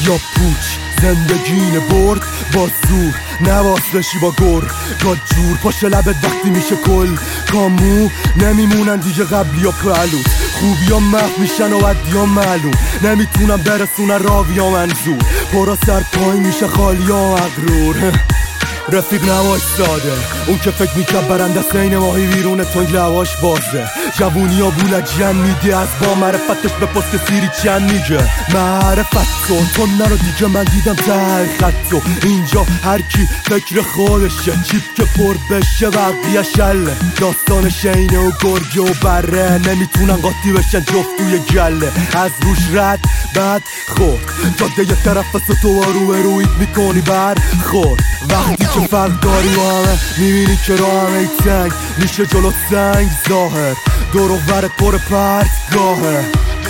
یا پوچ زندگی برد با زور نواسلشی با گر گاد جور پاش لبت وقتی میشه کل کامو نمیمونن دیگه قبلی ها پهلوت خوبی ها محو میشن و بدی ها معلوم نمیتونم برسونن راوی ها منظور پرا سر پای میشه خالی ها مغرور رفیق نواش ساده اون که فکر میکرد برنده سین ماهی بیرون تنگ لواش بازه جوونی ها بولجن میده از با معرفتش به پست سیری چند میگه معرفت تو نرو دیگه من دیدم ته خط اینجا هر کی فکر خودشه چیپ که پر بشه بقیه شله داستان شینه و گرگه و بره نمیتونن قاطی بشن جفت توی گله از روش رد بعد خورد جاده یه طرف تو رو رویت میکنی بر خورد وقتی که فرق داری و همه میبینی که راه همه تنگ میشه جلو سنگ ظاهر دور و برت پر پرتگاهه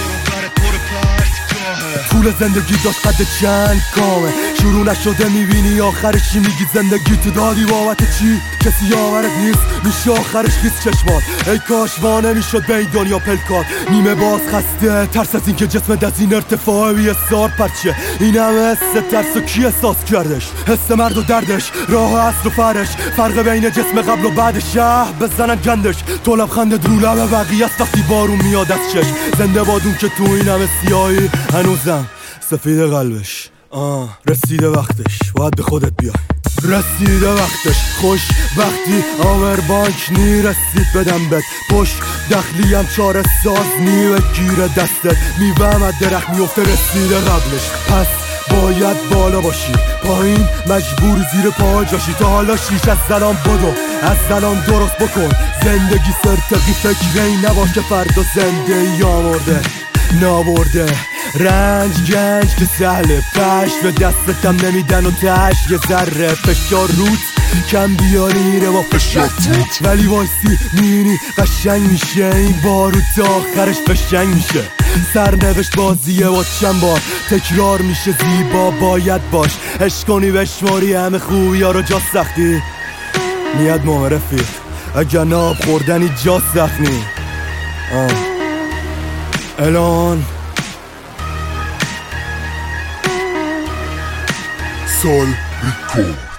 طول زندگی داشت قد چند کامه شروع نشده میبینی آخرشی میگی زندگی تو دادی بابت چی کسی آورت نیست میشه آخرش خیز چشمان ای کاش وانه میشد به این دنیا پلکات نیمه باز خسته ترس از این که جسمت از این ارتفاع بیه سار پرچه این همه حس ترس و کی احساس کردش حس مرد و دردش راه اصل و فرش فرق بین جسم قبل و بعد شهر بزنن گندش تو لبخند رو لب بقیه است وقتی بارون میاد از چشم زنده بادون که تو این همه سیاهی هنوزم سفید قلبش رسیده وقتش باید به خودت بیای رسیده وقتش خوش وقتی آور بانک نی رسید بدم بد پشت دخلیم چاره ساز نی و گیر دستت میوهم درخت میفته رسیده قبلش پس باید بالا باشی پایین مجبور زیر پا جاشی تا حالا شیش از زلان بدو از زلان درست بکن زندگی سرتقی فکری نباشه فردا زنده یا مرده نابرده رنج گنج که سهله پشت به دستتم نمیدن و تش یه ذره فشار روت کم بیاری میره با فشار ولی وایسی میبینی قشنگ میشه این بارو تا آخرش فشنگ میشه سرنوشت بازیه با چند بار تکرار میشه زیبا باید باش عشق کنی بشماری همه خوبی ها رو جا سختی میاد رفیق اگر ناب خوردنی جا سخنی الان سال ریکو